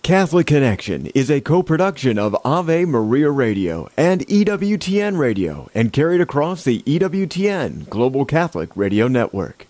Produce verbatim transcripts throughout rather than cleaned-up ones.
Catholic Connection is a co-production of Ave Maria Radio and E W T N Radio and carried across the E W T N Global Catholic Radio Network.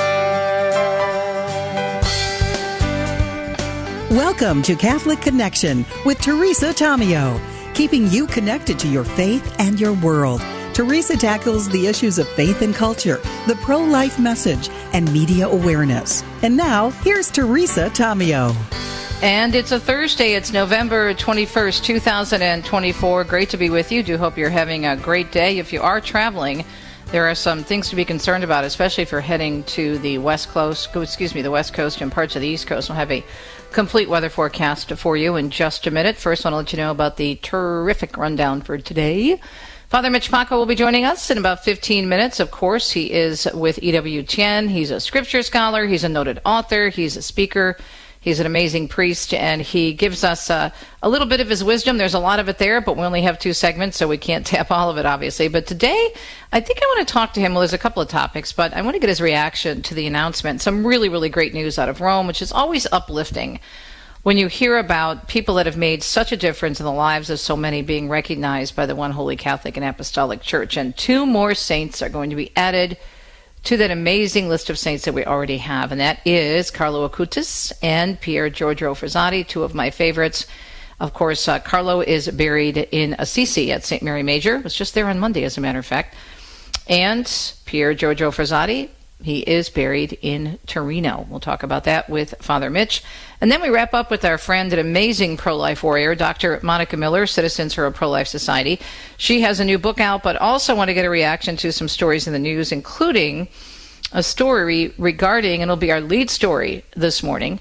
Welcome to Catholic Connection with Teresa Tomeo, keeping you connected to your faith and your world. Teresa tackles the issues of faith and culture, the pro-life message, and media awareness. And now, here's Teresa Tomeo. And it's a Thursday. It's November twenty-first, two thousand twenty-four. Great to be with you. Do hope you're having a great day. If you are traveling, there are some things to be concerned about, especially if you're heading to the West Coast, excuse me, the West Coast and parts of the East Coast. We'll have a complete weather forecast for you in just a minute. First, I want to let you know about the terrific rundown for today. Father Mitch Paco will be joining us in about fifteen minutes. Of course, he is with E W T N. He's a scripture scholar. He's a noted author. He's a speaker. He's an amazing priest, and he gives us uh, a little bit of his wisdom. There's a lot of it there, but we only have two segments, so we can't tap all of it, obviously. But today, I think I want to talk to him. Well, there's a couple of topics, but I want to get his reaction to the announcement. Some really, really great news out of Rome, which is always uplifting when you hear about people that have made such a difference in the lives of so many being recognized by the One Holy Catholic and Apostolic Church. And two more saints are going to be added to that amazing list of saints that we already have, and that is Carlo Acutis and Pier Giorgio Frassati, two of my favorites. Of course, uh, Carlo is buried in Assisi at Saint Mary Major. Was just there on Monday, as a matter of fact. And Pier Giorgio Frassati, he is buried in Torino. We'll talk about that with Father Mitch. And then we wrap up with our friend and amazing pro-life warrior, Doctor Monica Miller, Citizens for a Pro-Life Society. She has a new book out, but also want to get a reaction to some stories in the news, including a story regarding, and it'll be our lead story this morning,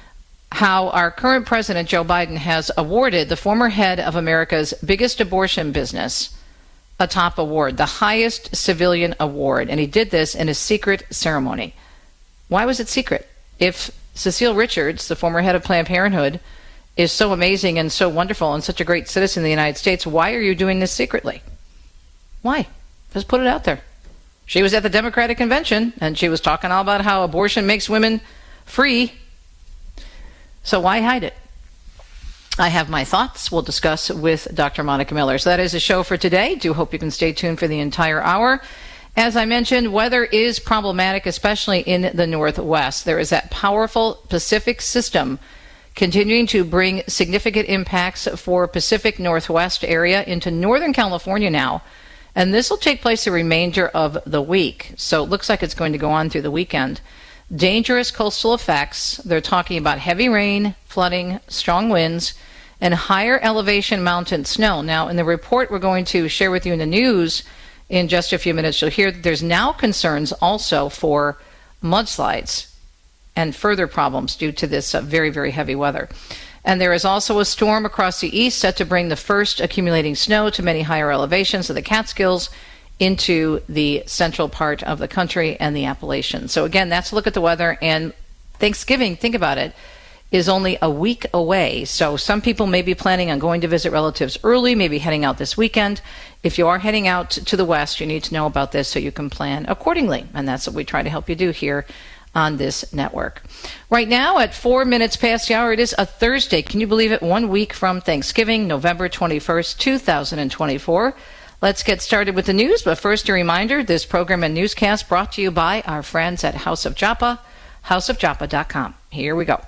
how our current president, Joe Biden, has awarded the former head of America's biggest abortion business a top award, the highest civilian award, and he did this in a secret ceremony. Why was it secret? If Cecile Richards, the former head of Planned Parenthood, is so amazing and so wonderful and such a great citizen of the United States, why are you doing this secretly? Why? Just put it out there. She was at the Democratic Convention, and she was talking all about how abortion makes women free. So why hide it? I have my thoughts we'll discuss with Doctor Monica Miller. So that is the show for today. Do hope you can stay tuned for the entire hour. As I mentioned, weather is problematic, especially in the Northwest. There is that powerful Pacific system continuing to bring significant impacts for Pacific Northwest area into Northern California now. And this will take place the remainder of the week. So it looks like it's going to go on through the weekend. Dangerous coastal effects. They're talking about heavy rain, flooding, strong winds, and higher elevation mountain snow. Now, in the report we're going to share with you in the news in just a few minutes, you'll hear that there's now concerns also for mudslides and further problems due to this uh, very, very heavy weather. And there is also a storm across the east set to bring the first accumulating snow to many higher elevations of the Catskills into the central part of the country and the Appalachians. So again, that's a look at the weather. And Thanksgiving, think about it, is only a week away. So some people may be planning on going to visit relatives early, maybe heading out this weekend. If you are heading out to the West, you need to know about this so you can plan accordingly. And that's what we try to help you do here on this network. Right now, at four minutes past the hour, it is a Thursday. Can you believe it? One week from Thanksgiving, November twenty-first, two thousand twenty-four. Let's get started with the news, but first a reminder, this program and newscast brought to you by our friends at House of Joppa, house of joppa dot com. Here we go.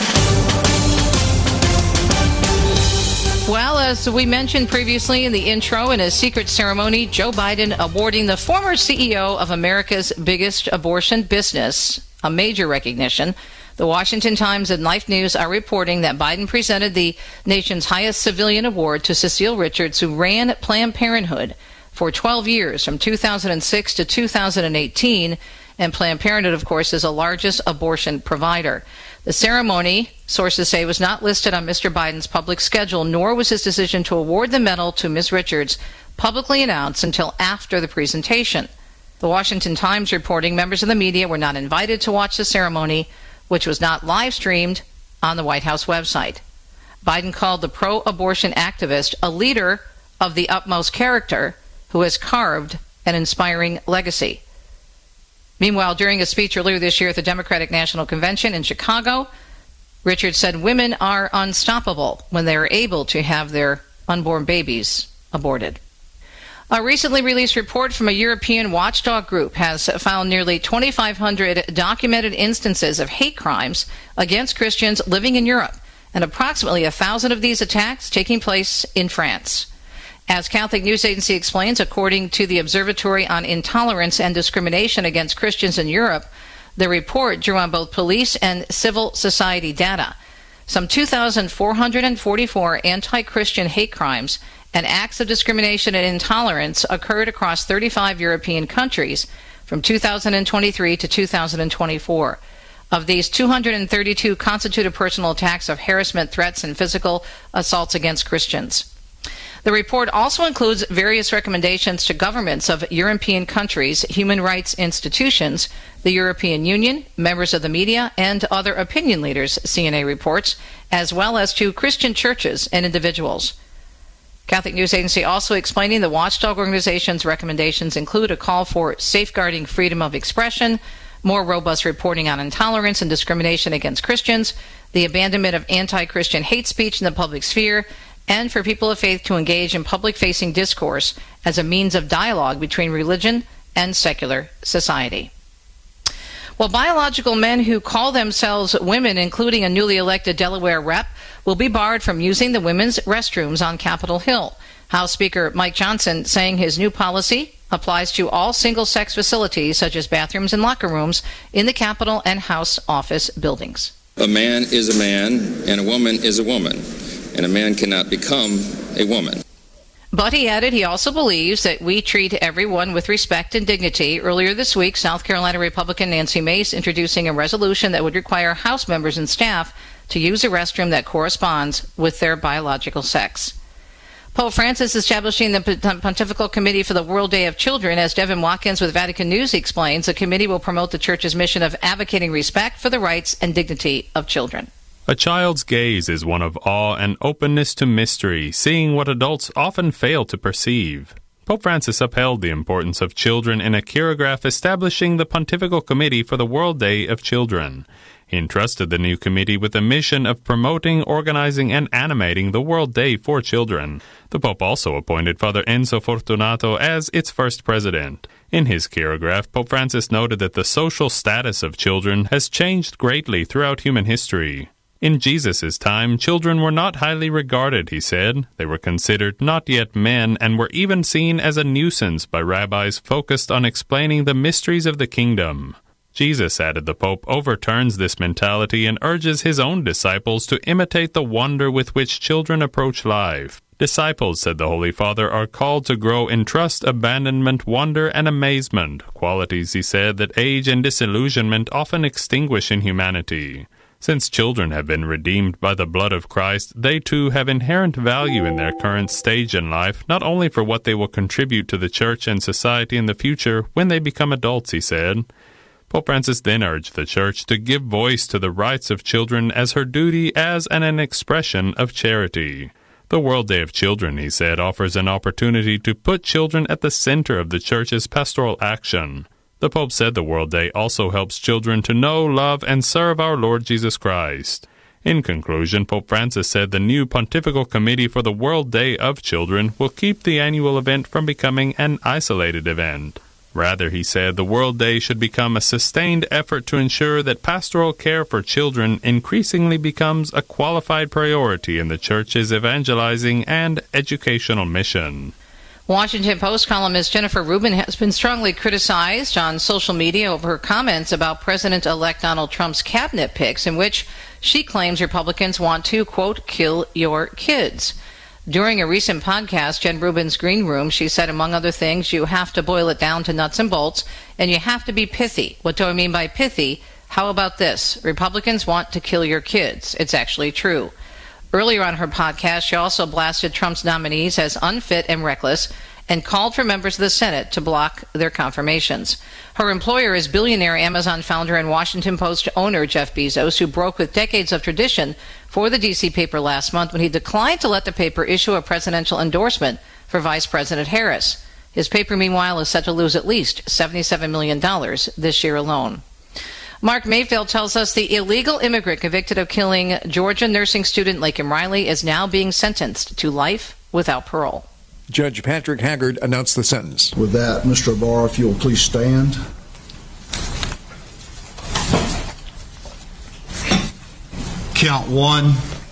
Well, as we mentioned previously in the intro, in a secret ceremony, Joe Biden awarding the former C E O of America's biggest abortion business a major recognition. The Washington Times and Life News are reporting that Biden presented the nation's highest civilian award to Cecile Richards, who ran Planned Parenthood for twelve years, from two thousand six to two thousand eighteen. And Planned Parenthood, of course, is the largest abortion provider. The ceremony, sources say, was not listed on Mister Biden's public schedule, nor was his decision to award the medal to Miz Richards publicly announced until after the presentation. The Washington Times reporting members of the media were not invited to watch the ceremony, which was not live-streamed on the White House website. Biden called the pro-abortion activist a leader of the utmost character who has carved an inspiring legacy. Meanwhile, during a speech earlier this year at the Democratic National Convention in Chicago, Richards said women are unstoppable when they are able to have their unborn babies aborted. A recently released report from a European watchdog group has found nearly twenty-five hundred documented instances of hate crimes against Christians living in Europe, and approximately one thousand of these attacks taking place in France. As Catholic News Agency explains, according to the Observatory on Intolerance and Discrimination Against Christians in Europe, the report drew on both police and civil society data. Some two thousand four hundred forty-four anti-Christian hate crimes and acts of discrimination and intolerance occurred across thirty-five European countries from two thousand twenty-three to two thousand twenty-four. Of these, two hundred thirty-two constituted personal attacks of harassment, threats, and physical assaults against Christians. The report also includes various recommendations to governments of European countries, human rights institutions, the European Union, members of the media, and other opinion leaders, C N A reports, as well as to Christian churches and individuals. Catholic News Agency also explaining the watchdog organization's recommendations include a call for safeguarding freedom of expression, more robust reporting on intolerance and discrimination against Christians, the abandonment of anti-Christian hate speech in the public sphere, and for people of faith to engage in public-facing discourse as a means of dialogue between religion and secular society. Well, biological men who call themselves women, including a newly elected Delaware rep, will be barred from using the women's restrooms on Capitol Hill. House Speaker Mike Johnson saying his new policy applies to all single-sex facilities, such as bathrooms and locker rooms, in the Capitol and House office buildings. A man is a man, and a woman is a woman, and a man cannot become a woman. But he added he also believes that we treat everyone with respect and dignity. Earlier this week, South Carolina Republican Nancy Mace introducing a resolution that would require House members and staff to use a restroom that corresponds with their biological sex. Pope Francis establishing the Pontifical Committee for the World Day of Children. As Devin Watkins with Vatican News explains, the committee will promote the Church's mission of advocating respect for the rights and dignity of children. A child's gaze is one of awe and openness to mystery, seeing what adults often fail to perceive. Pope Francis upheld the importance of children in a chirograph establishing the Pontifical Committee for the World Day of Children. He entrusted the new committee with the mission of promoting, organizing, and animating the World Day for Children. The Pope also appointed Father Enzo Fortunato as its first president. In his chirograph, Pope Francis noted that the social status of children has changed greatly throughout human history. In Jesus' time, children were not highly regarded, he said. They were considered not yet men and were even seen as a nuisance by rabbis focused on explaining the mysteries of the kingdom. Jesus, added the Pope, overturns this mentality and urges his own disciples to imitate the wonder with which children approach life. Disciples, said the Holy Father, are called to grow in trust, abandonment, wonder, and amazement, qualities, he said, that age and disillusionment often extinguish in humanity. Since children have been redeemed by the blood of Christ, they too have inherent value in their current stage in life, not only for what they will contribute to the Church and society in the future when they become adults, he said. Pope Francis then urged the Church to give voice to the rights of children as her duty as and an expression of charity. The World Day of Children, he said, offers an opportunity to put children at the center of the Church's pastoral action. The Pope said the World Day also helps children to know, love, and serve our Lord Jesus Christ. In conclusion, Pope Francis said the new Pontifical Committee for the World Day of Children will keep the annual event from becoming an isolated event. Rather, he said, the World Day should become a sustained effort to ensure that pastoral care for children increasingly becomes a qualified priority in the Church's evangelizing and educational mission. Washington Post columnist Jennifer Rubin has been strongly criticized on social media over her comments about President-elect Donald Trump's cabinet picks, in which she claims Republicans want to, quote, kill your kids. During a recent podcast, Jen Rubin's Green Room, she said, among other things, you have to boil it down to nuts and bolts, and you have to be pithy. What do I mean by pithy? How about this? Republicans want to kill your kids. It's actually true. Earlier on her podcast, she also blasted Trump's nominees as unfit and reckless and called for members of the Senate to block their confirmations. Her employer is billionaire Amazon founder and Washington Post owner Jeff Bezos, who broke with decades of tradition for the D C paper last month when he declined to let the paper issue a presidential endorsement for Vice President Harris. His paper, meanwhile, is set to lose at least seventy-seven million dollars this year alone. Mark Mayfield tells us the illegal immigrant convicted of killing Georgia nursing student Laken Riley is now being sentenced to life without parole. Judge Patrick Haggard announced the sentence. With that, Mister Ibarra, if you will please stand. Count one,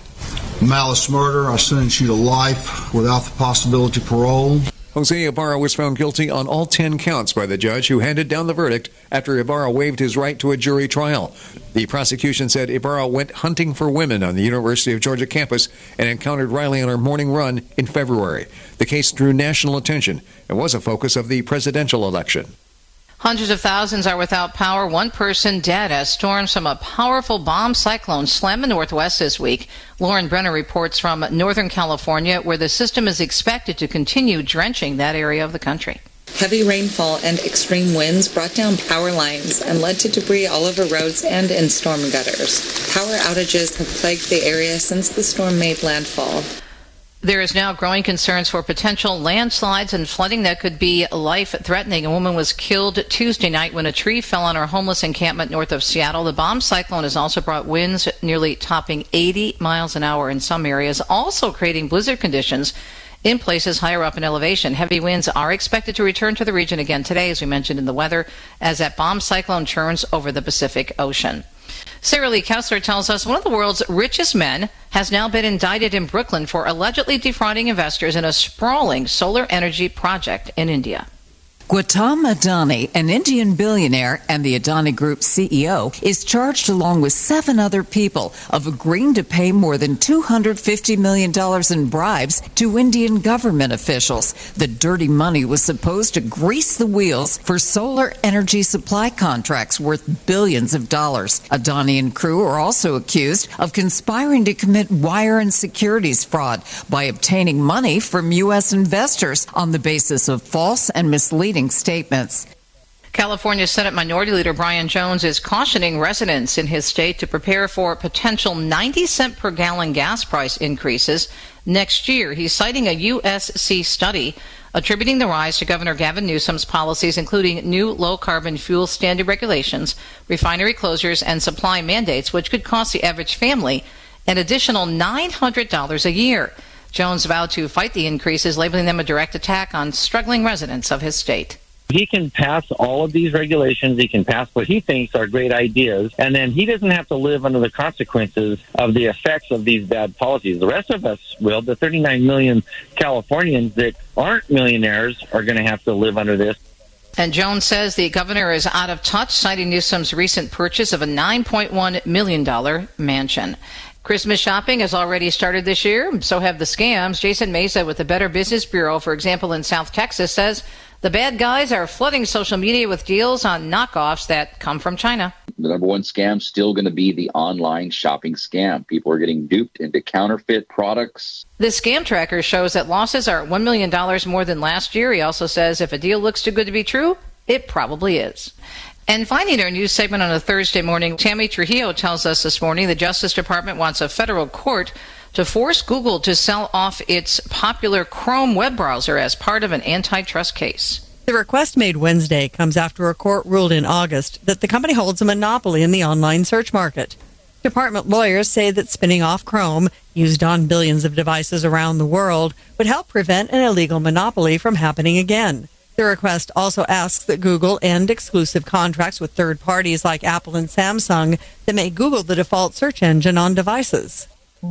malice murder. I sentence you to life without the possibility of parole. Jose Ibarra was found guilty on all ten counts by the judge who handed down the verdict after Ibarra waived his right to a jury trial. The prosecution said Ibarra went hunting for women on the University of Georgia campus and encountered Riley on her morning run in February. The case drew national attention and was a focus of the presidential election. Hundreds of thousands are without power. One person dead as storms from a powerful bomb cyclone slam the Northwest this week. Lauren Brenner reports from Northern California, where the system is expected to continue drenching that area of the country. Heavy rainfall and extreme winds brought down power lines and led to debris all over roads and in storm gutters. Power outages have plagued the area since the storm made landfall. There is now growing concerns for potential landslides and flooding that could be life-threatening. A woman was killed Tuesday night when a tree fell on her homeless encampment north of Seattle. The bomb cyclone has also brought winds nearly topping eighty miles an hour in some areas, also creating blizzard conditions in places higher up in elevation. Heavy winds are expected to return to the region again today, as we mentioned in the weather, as that bomb cyclone churns over the Pacific Ocean. Sarah Lee Kessler tells us one of the world's richest men has now been indicted in Brooklyn for allegedly defrauding investors in a sprawling solar energy project in India. Gautam Adani, an Indian billionaire and the Adani Group C E O, is charged along with seven other people of agreeing to pay more than two hundred fifty million dollars in bribes to Indian government officials. The dirty money was supposed to grease the wheels for solar energy supply contracts worth billions of dollars. Adani and crew are also accused of conspiring to commit wire and securities fraud by obtaining money from U S investors on the basis of false and misleading statements. California Senate Minority Leader Brian Jones is cautioning residents in his state to prepare for potential ninety cent per gallon gas price increases next year. He's citing a U S C study attributing the rise to Governor Gavin Newsom's policies, including new low-carbon fuel standard regulations, refinery closures, and supply mandates, which could cost the average family an additional nine hundred dollars a year. Jones vowed to fight the increases, labeling them a direct attack on struggling residents of his state. He can pass all of these regulations. He can pass what he thinks are great ideas, and then he doesn't have to live under the consequences of the effects of these bad policies. The rest of us will. The thirty-nine million Californians that aren't millionaires are going to have to live under this. And Jones says the governor is out of touch, citing Newsom's recent purchase of a nine point one million dollars mansion. Christmas shopping has already started this year, so have the scams. Jason Mesa with the Better Business Bureau, for example, in South Texas, says the bad guys are flooding social media with deals on knockoffs that come from China. The number one scam is still going to be the online shopping scam. People are getting duped into counterfeit products. This scam tracker shows that losses are one million dollars more than last year. He also says if a deal looks too good to be true, it probably is. And finally, in our news segment on a Thursday morning, Tammy Trujillo tells us this morning the Justice Department wants a federal court to force Google to sell off its popular Chrome web browser as part of an antitrust case. The request made Wednesday comes after a court ruled in August that the company holds a monopoly in the online search market. Department lawyers say that spinning off Chrome, used on billions of devices around the world, would help prevent an illegal monopoly from happening again. The request also asks that Google end exclusive contracts with third parties like Apple and Samsung that make Google the default search engine on devices.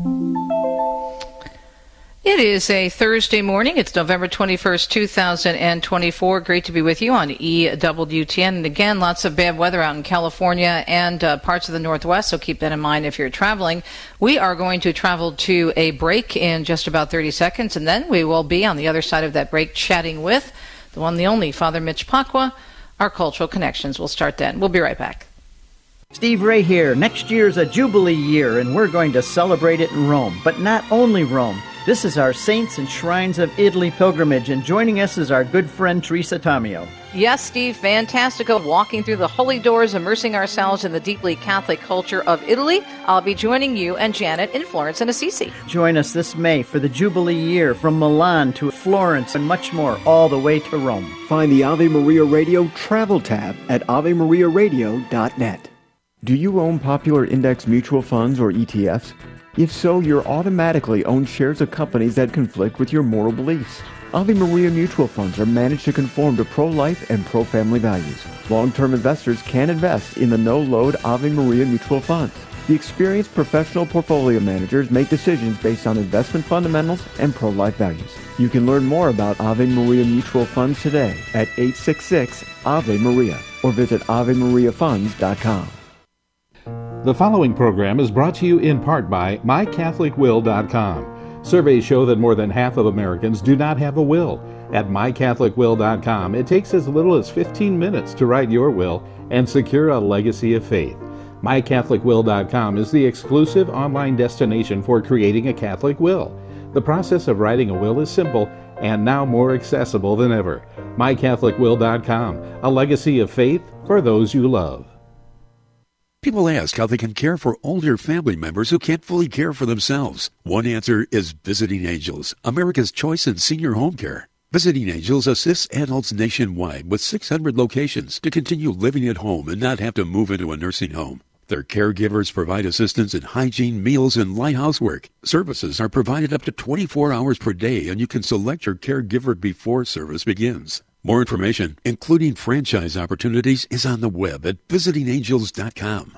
It is a Thursday morning. It's November twenty-first, two thousand twenty-four. Great to be with you on E W T N. And again, lots of bad weather out in California and uh, parts of the Northwest, so keep that in mind if you're traveling. We are going to travel to a break in just about thirty seconds, and then we will be on the other side of that break chatting with the one, the only, Father Mitch Pacwa. Our Cultural Connections will start then. We'll be right back. Steve Ray here. Next year's a Jubilee year, and we're going to celebrate it in Rome. But not only Rome. This is our Saints and Shrines of Italy pilgrimage, and joining us is our good friend Teresa Tamio. Yes, Steve, fantastical. Walking through the holy doors, immersing ourselves in the deeply Catholic culture of Italy. I'll be joining you and Janet in Florence and Assisi. Join us this May for the Jubilee year from Milan to Florence and much more, all the way to Rome. Find the Ave Maria Radio travel tab at ave maria radio dot net. Do you own popular index mutual funds or E T Fs? If so, you're automatically owned shares of companies that conflict with your moral beliefs. Ave Maria mutual funds are managed to conform to pro-life and pro-family values. Long-term investors can invest in the no-load Ave Maria mutual funds. The experienced professional portfolio managers make decisions based on investment fundamentals and pro-life values. You can learn more about Ave Maria mutual funds today at eight six six Ave Maria or visit ave maria funds dot com. The following program is brought to you in part by my catholic will dot com. Surveys show that more than half of Americans do not have a will. At my catholic will dot com, it takes as little as fifteen minutes to write your will and secure a legacy of faith. my catholic will dot com is the exclusive online destination for creating a Catholic will. The process of writing a will is simple and now more accessible than ever. my catholic will dot com, a legacy of faith for those you love. People ask how they can care for older family members who can't fully care for themselves. One answer is Visiting Angels, America's choice in senior home care. Visiting Angels assists adults nationwide with six hundred locations to continue living at home and not have to move into a nursing home. Their caregivers provide assistance in hygiene, meals, and light housework. Services are provided up to twenty-four hours per day, and you can select your caregiver before service begins. More information, including franchise opportunities, is on the web at visiting angels dot com.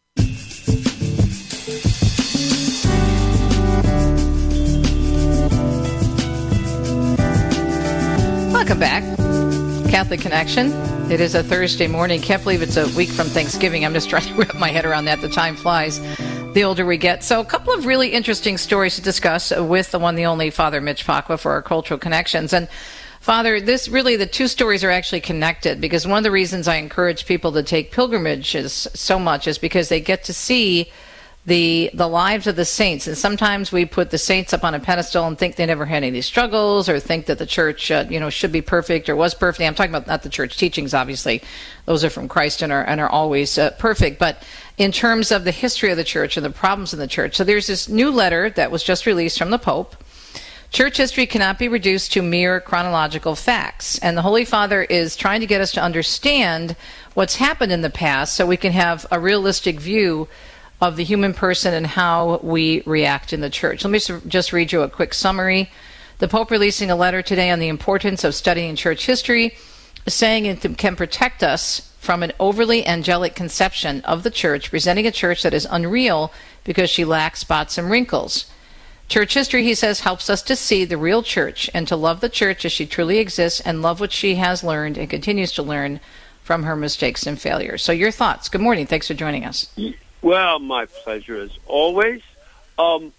Welcome back. Catholic Connection. It is a Thursday morning. Can't believe it's a week from Thanksgiving. I'm just trying to wrap my head around that. The time flies the older we get. So a couple of really interesting stories to discuss with the one, the only Father Mitch Pacwa for our Cultural Connections. And Father, this really, the two stories are actually connected, because one of the reasons I encourage people to take pilgrimages so much is because they get to see the the lives of the saints. And sometimes we put the saints up on a pedestal and think they never had any of these struggles, or think that the church uh, you know should be perfect or was perfect. I'm talking about not the church teachings, obviously. Those are from Christ and are, and are always uh, perfect. But in terms of the history of the church and the problems in the church. So there's this new letter that was just released from the Pope. Church history cannot be reduced to mere chronological facts. And the Holy Father is trying to get us to understand what's happened in the past so we can have a realistic view of the human person and how we react in the church. Let me just read you a quick summary. The Pope releasing a letter today on the importance of studying church history, saying it can protect us from an overly angelic conception of the church, presenting a church that is unreal because she lacks spots and wrinkles. Church history, he says, helps us to see the real church and to love the church as she truly exists and love what she has learned and continues to learn from her mistakes and failures. So your thoughts. Good morning. Thanks for joining us. Well, my pleasure as always. Um,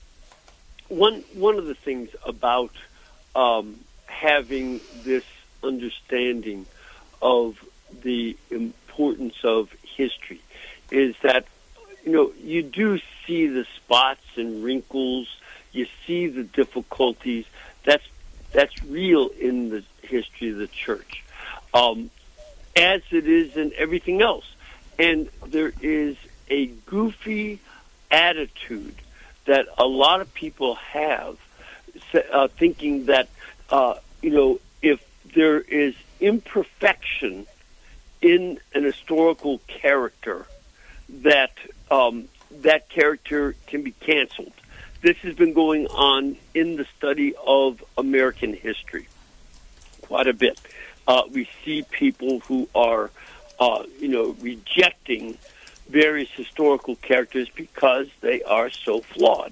one one of the things about um, having this understanding of the importance of history is that, you know, you do see the spots and wrinkles. You see the difficulties. That's that's real in the history of the church, um, as it is in everything else. And there is a goofy attitude that a lot of people have, uh, thinking that uh, you know, if there is imperfection in an historical character, that um, that character can be canceled. This has been going on in the study of American history quite a bit. Uh, we see people who are, uh, you know, rejecting various historical characters because they are so flawed.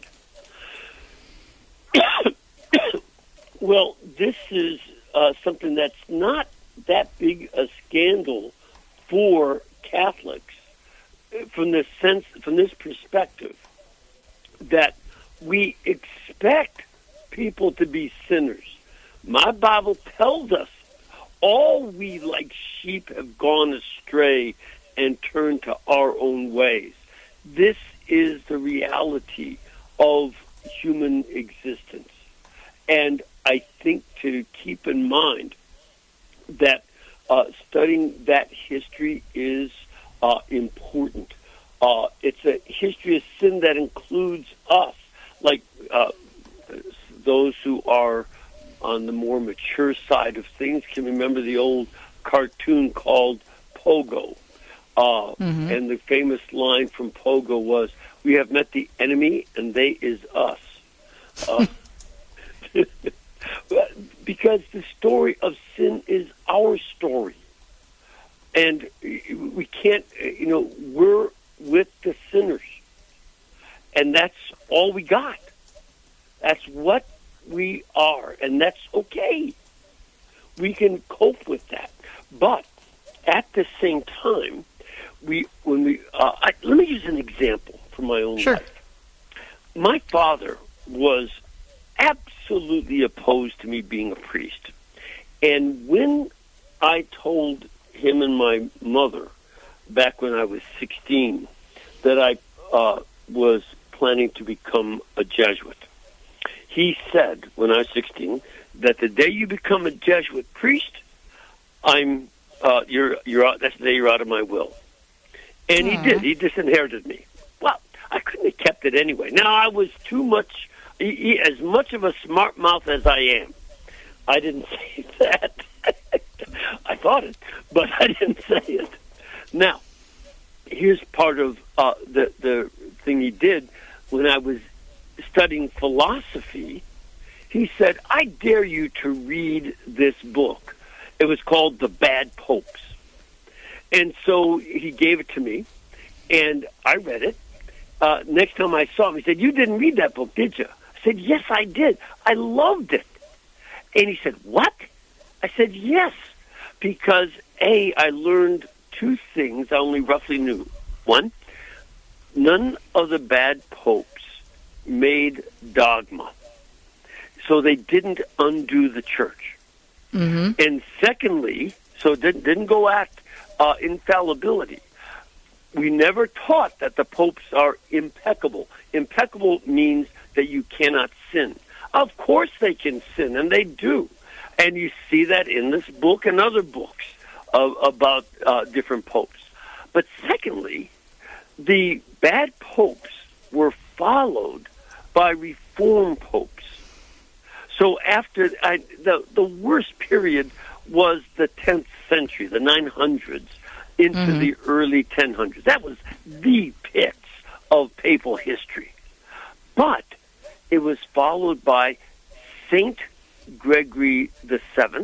Well, this is uh, something that's not that big a scandal for Catholics from this sense, from this perspective, that we expect people to be sinners. My Bible tells us all we like sheep have gone astray and turned to our own ways. This is the reality of human existence. And I think to keep in mind that uh, studying that history is uh, important. Uh, it's a history of sin that includes us. Like uh, those who are on the more mature side of things can remember the old cartoon called Pogo. Uh, Mm-hmm. And the famous line from Pogo was, "We have met the enemy, and they is us." Uh, because the story of sin is our story. And we can't, you know, we're with the sinners. And that's all we got. That's what we are. And that's okay. We can cope with that. But at the same time, we, when we, uh, I, let me use an example from my own Sure. life. My father was absolutely opposed to me being a priest. And when I told him and my mother, back when I was sixteen, that I uh, was planning to become a Jesuit, he said, when I was sixteen, that the day you become a Jesuit priest, I'm uh, you're you're out, that's the day you're out of my will. And Aww. he did. He disinherited me. Well, I couldn't have kept it anyway. Now, I was too much, he, he, as much of a smart mouth as I am. I didn't say that. I thought it, but I didn't say it. Now, here's part of uh, the the thing he did when I was studying philosophy. He said, "I dare you to read this book." It was called The Bad Popes. And so he gave it to me, and I read it. Uh, next time I saw him, he said, "You didn't read that book, did you?" I said, "Yes, I did. I loved it." And he said, "What?" I said, "Yes, because, A, I learned two things I only roughly knew. One, none of the bad popes made dogma, so they didn't undo the church. Mm-hmm. And secondly, so it didn't, didn't go at uh, infallibility. We never taught that the popes are impeccable. Impeccable means that you cannot sin. Of course they can sin, and they do. And you see that in this book and other books of, about uh, different popes. But secondly, the bad popes were followed by reform popes. So after I, the the worst period was the tenth century, the nine hundreds, into Mm-hmm. the early ten hundreds. That was the pits of papal history. But it was followed by Saint Gregory the Seventh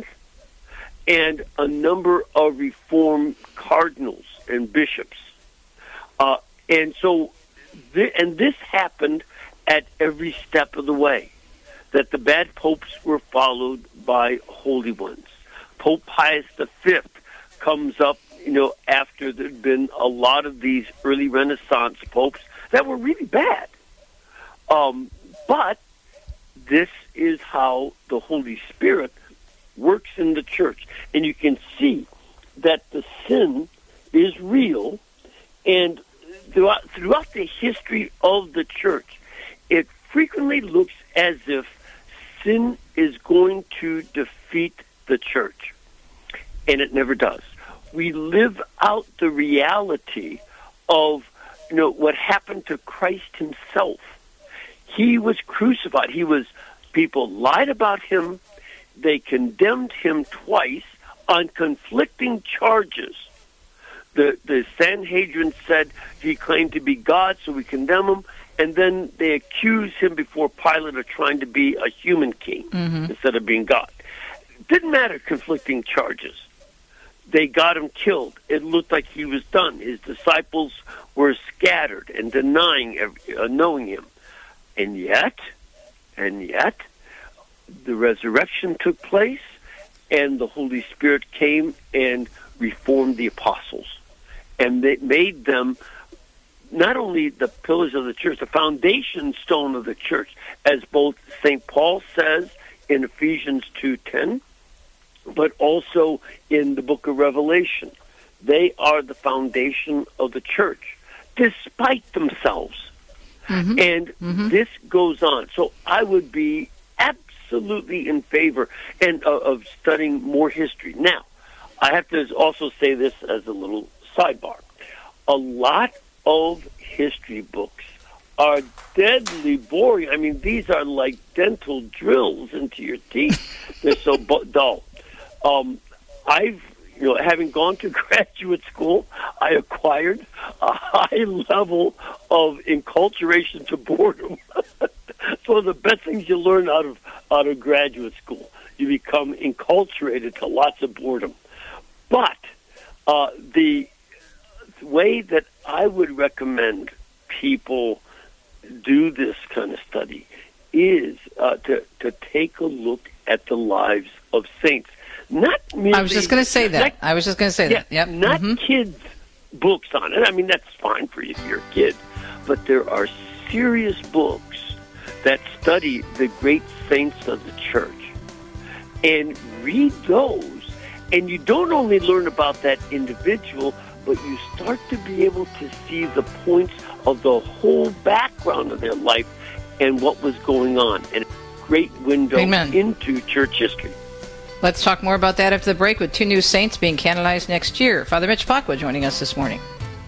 and a number of reform cardinals and bishops. Uh, and so, th- and this happened at every step of the way, that the bad popes were followed by holy ones. Pope Pius the Fifth comes up, you know, after there'd been a lot of these early Renaissance popes that were really bad. Um, but this is how the Holy Spirit works in the church. And you can see that the sin is real, and throughout, throughout the history of the church, it frequently looks as if sin is going to defeat the church, and it never does. We live out the reality of, you know, what happened to Christ himself. He was crucified. He was, people lied about him. They condemned him twice on conflicting charges. The, the Sanhedrin said he claimed to be God, so we condemn him. And then they accused him before Pilate of trying to be a human king Mm-hmm. instead of being God. Didn't matter, conflicting charges. They got him killed. It looked like he was done. His disciples were scattered and denying every, uh, knowing him. And yet, and yet, the resurrection took place, and the Holy Spirit came and reformed the apostles. And they made them not only the pillars of the church, the foundation stone of the church, as both Saint Paul says in Ephesians two ten, but also in the book of Revelation. They are the foundation of the church, despite themselves. Mm-hmm. And Mm-hmm. this goes on. So I would be absolutely in favor and uh, of studying more history. Now, I have to also say this as a little sidebar. A lot of history books are deadly boring. I mean, these are like dental drills into your teeth. They're so bu- dull. Um, I've, You know, having gone to graduate school, I acquired a high level of enculturation to boredom. It's one of the best things you learn out of out of graduate school. You become enculturated to lots of boredom. But uh, the way that I would recommend people do this kind of study is uh, to to take a look at the lives of saints. Not merely, I was just going to say that. Not, I was just going to say yeah, that. Yep. Not mm-hmm. kids' books on it. I mean, that's fine for you if you're a kid. But there are serious books that study the great saints of the church. And read those, and you don't only learn about that individual, but you start to be able to see the points of the whole background of their life and what was going on. And it's a great window Amen. into church history. Let's talk more about that after the break with two new saints being canonized next year. Father Mitch Pacwa joining us this morning.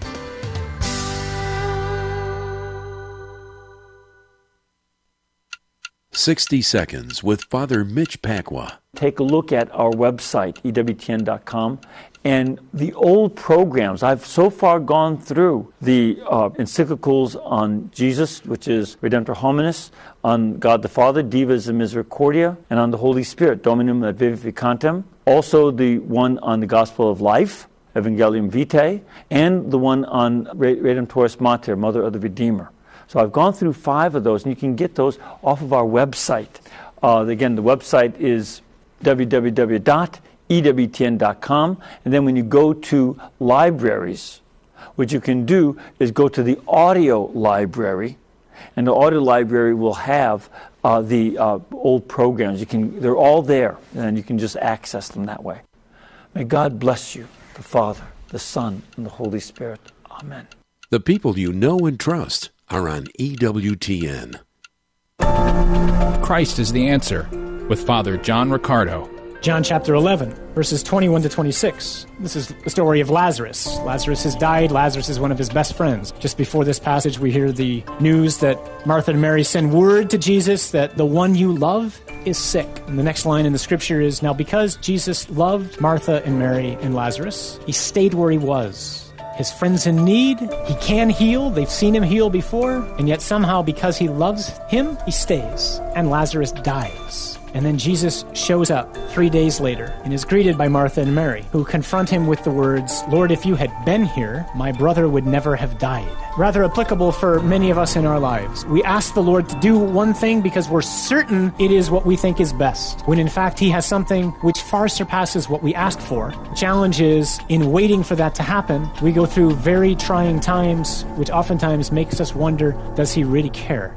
sixty Seconds with Father Mitch Pacwa. Take a look at our website, E W T N dot com, and the old programs. I've so far gone through the uh, encyclicals on Jesus, which is Redemptor Hominis, on God the Father, Divas and Misericordia, and on the Holy Spirit, Dominum et Vivificantem. Also the one on the Gospel of Life, Evangelium Vitae, and the one on Redemptoris Mater, Mother of the Redeemer. So I've gone through five of those, and you can get those off of our website. Uh, again, the website is w w w dot e w t n dot com. And then when you go to libraries, what you can do is go to the audio library, and the audio library will have uh, the uh, old programs. You can, they're all there, and you can just access them that way. May God bless you, the Father, the Son, and the Holy Spirit. Amen. The people you know and trust are on E W T N. Christ is the answer with Father John Riccardo. John chapter eleven, verses twenty-one to twenty-six. This is the story of Lazarus. Lazarus has died. Lazarus is one of his best friends. Just before this passage, we hear the news that Martha and Mary send word to Jesus that the one you love is sick. And the next line in the scripture is, now because Jesus loved Martha and Mary and Lazarus, he stayed where he was. His friend's in need. He can heal. They've seen him heal before. And yet somehow, because he loves him, he stays. And Lazarus dies. And then Jesus shows up three days later and is greeted by Martha and Mary, who confront him with the words, Lord, if you had been here, my brother would never have died. Rather applicable for many of us in our lives. We ask the Lord to do one thing because we're certain it is what we think is best, when in fact he has something which far surpasses what we asked for. The challenge is, in waiting for that to happen, we go through very trying times, which oftentimes makes us wonder, does he really care?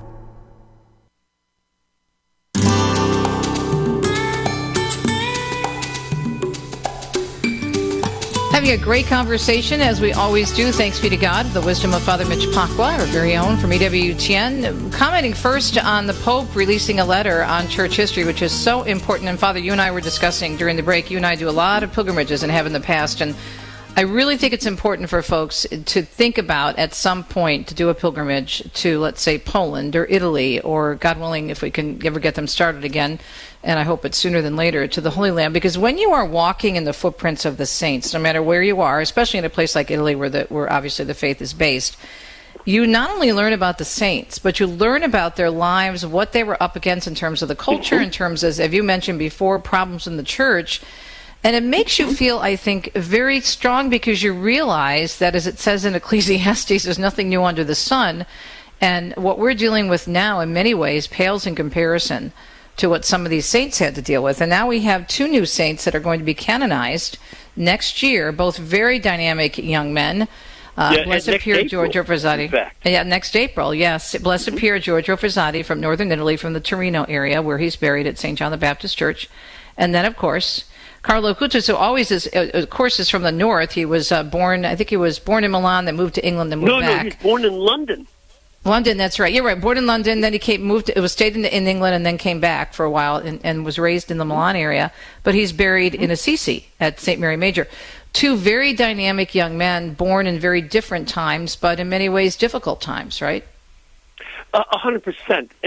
Having a great conversation, as we always do, thanks be to God, the wisdom of Father Mitch Pacwa, our very own from E W T N, commenting first on the Pope releasing a letter on church history, which is so important. And Father, you and I were discussing during the break, you and I do a lot of pilgrimages and have in the past, and I really think it's important for folks to think about at some point to do a pilgrimage to, let's say, Poland or Italy, or God willing, if we can ever get them started again, and I hope it's sooner than later, to the Holy Land. Because when you are walking in the footprints of the saints, no matter where you are, especially in a place like Italy where, the, where obviously the faith is based, you not only learn about the saints, but you learn about their lives, what they were up against in terms of the culture, in terms of, as you mentioned before, problems in the church. And it makes you feel, I think, very strong, because you realize that, as it says in Ecclesiastes, there's nothing new under the sun. And what we're dealing with now, in many ways, pales in comparison to what some of these saints had to deal with. And now we have two new saints that are going to be canonized next year, both very dynamic young men. Uh, yeah, Blessed Pier April, Giorgio Frassati. Yeah, next April, yes. Blessed mm-hmm. Pier Giorgio Frassati from northern Italy, from the Torino area, where he's buried at Saint John the Baptist Church. And then, of course, Carlo Acutis, who always is, uh, of course, is from the north. He was uh, born, I think he was born in Milan, then moved to England, then moved no, back. No, he was born in London. London, that's right. You're right. Born in London, then he came, moved. It was stayed in, in England, and then came back for a while, and, and was raised in the Milan area. But he's buried in Assisi at Saint Mary Major. Two very dynamic young men, born in very different times, but in many ways difficult times, right? A hundred percent. And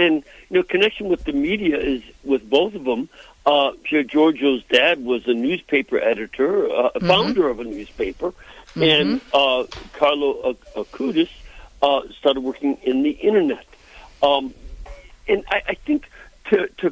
you know, connection with the media is with both of them. Uh, Pier Giorgio's dad was a newspaper editor, uh, mm-hmm. founder of a newspaper, mm-hmm. and uh, Carlo Acutis uh, started working in the internet. Um, and I, I think to, to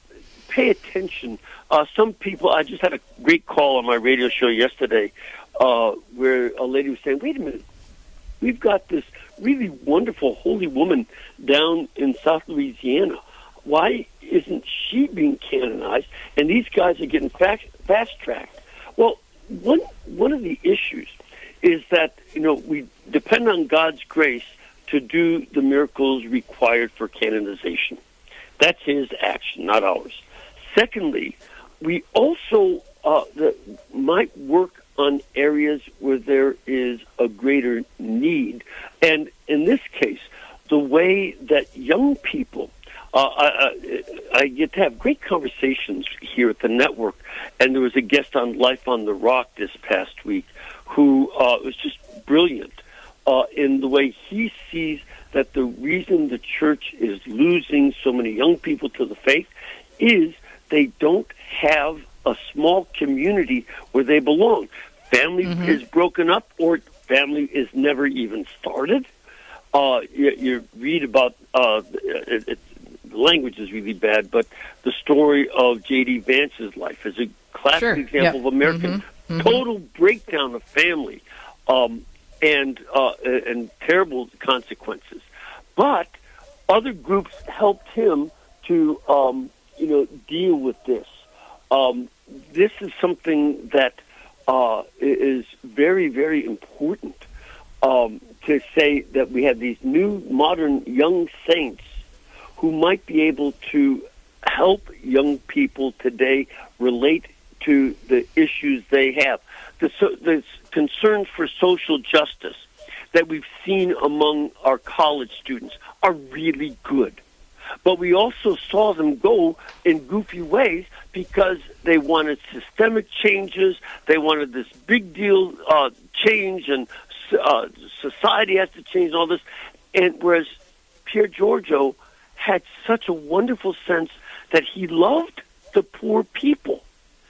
pay attention, uh, some people, I just had a great call on my radio show yesterday uh, where a lady was saying, wait a minute, we've got this really wonderful holy woman down in South Louisiana. Why isn't she being canonized? And these guys are getting fast, fast-tracked. Well, one one of the issues is that, you know, we depend on God's grace to do the miracles required for canonization. That's his action, not ours. Secondly, we also uh, the, might work on areas where there is a greater need. And in this case, the way that young people, uh, I, I get to have great conversations here at the network, and there was a guest on Life on the Rock this past week who uh, was just brilliant uh, in the way he sees that the reason the church is losing so many young people to the faith is they don't have a small community where they belong. Family mm-hmm. is broken up, or family is never even started. Uh, you, you read about, uh, it, it, the language is really bad, but the story of J D Vance's life is a classic sure. example yep. of American mm-hmm. Mm-hmm. total breakdown of family um, and uh, and terrible consequences. But other groups helped him to, um, you know, deal with this. Um, this is something that uh, is very, very important um, to say that we have these new, modern, young saints who might be able to help young people today relate to the issues they have. The, so, the concerns for social justice that we've seen among our college students are really good. But we also saw them go in goofy ways because they wanted systemic changes. They wanted this big deal uh, change, and uh, society has to change and all this. And whereas Pier Giorgio had such a wonderful sense that he loved the poor people.